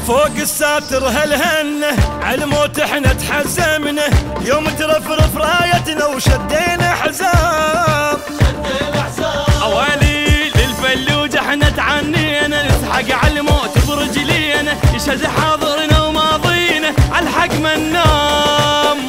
فوق الساتر هالهنه عالموت احنا تحزمنا يوم ترفرف رايتنا وشدينا حزام اوالي للفلوج احنا تعنينا نسحق عالموت برجلينا يشهد حاضرنا وماضينا عالحق منام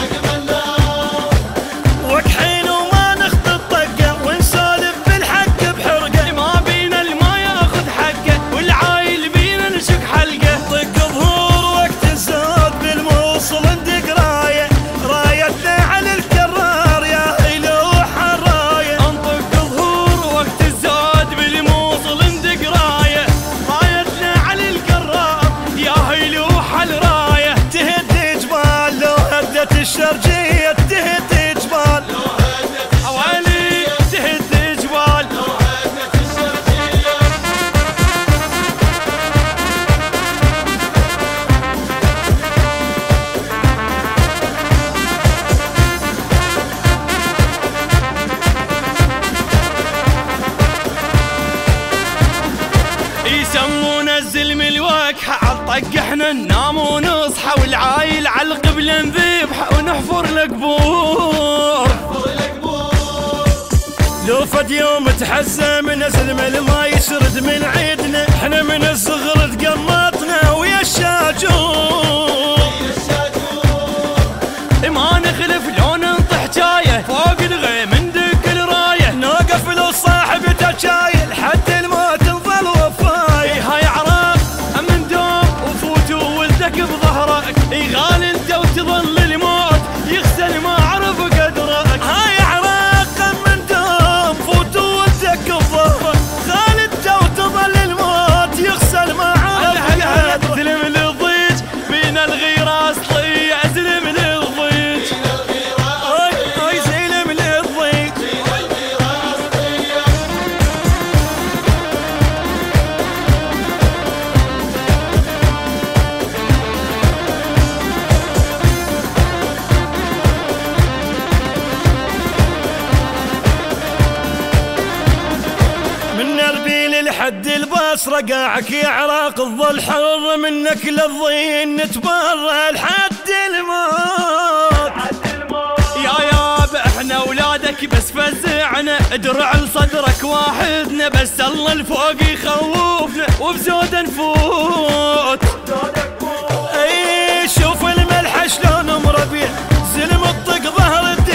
وكحين وما نخطي الطقه ونسولف بالحق بحرقه ما بينا الما ياخذ حقه والعايل بينا نشك حلقه طق ظهور وقت الزود بالموصل ندق رايتنا على الكرار يا هيلوح الرايه انطق ظهور وقت الزود بالموصل ندق رايتنا على الكرار يا هيلوح الرايه تهد جبال لو هدت الشرجيه تهد جبال حوالي تهد جبال يسمونا الزلم الوكحة عالطق احنا ننام ونصحى والعايل عالقبلة نذبح ونحفر القبور لو فد يوم تحزم نزل من الماء يسرد من عيدنا احنا من الصغر تقمطنا ويا الشاجور ما نخلف لو ننطح جايه فوق الغيم ندق الرايه نوقف لو صاحبته شايل حد الموت نظل وفاي هاي عراق من دوم وفوت وولدك بظهرك غالي انت وتظل الموت يغسل ما عرف قدرك هاي عراق من دوم فوت ودك بظهرك خالد وتظل الموت يغسل ما عرف قدرك زلم للضيج بين الغيرة اصلية زلم للضيج هاي زلم للضيج من اربيل لحد البصره قاعك يا عراق تظل حر منك للضين نتبرى لحد الموت يا احنا اولادك بس فزعنا ادرع لصدرك واحدنا بس الله الفوق يخوفنا وبزود نفوت اي شوف الملح شلون مربيع زلم الطق ظهر